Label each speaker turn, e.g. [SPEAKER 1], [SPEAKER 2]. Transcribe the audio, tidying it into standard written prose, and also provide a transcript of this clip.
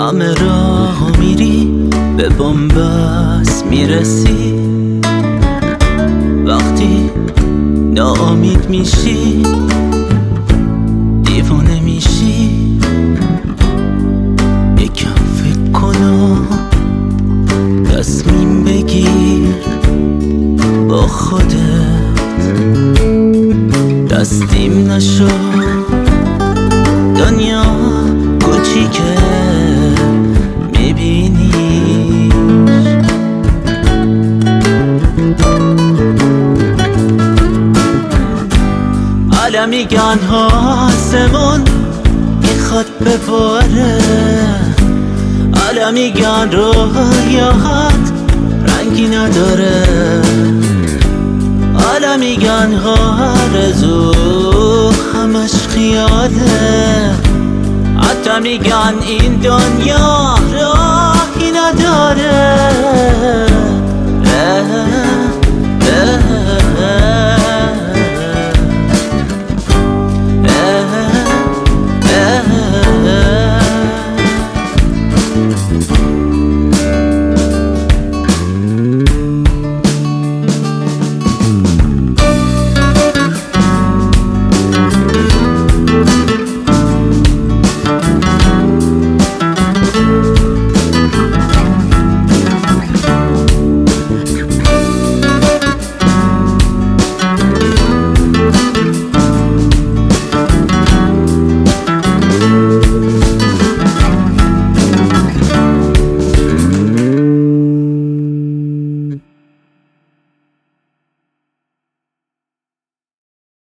[SPEAKER 1] همه راه میری به بنبست میرسی، وقتی ناامید میشی دیوانه میشی. یکم فکر کن و تصمیم بگیر با خودت، دستیم نشو دنیا کوچیکه میبینیش. حالا میگن آسمون میخواد بباره، حالا میگن رویات رنگی نداره، حالا میگن آرزو همش خیاله، حتی میگن این دنیا راهی نداره.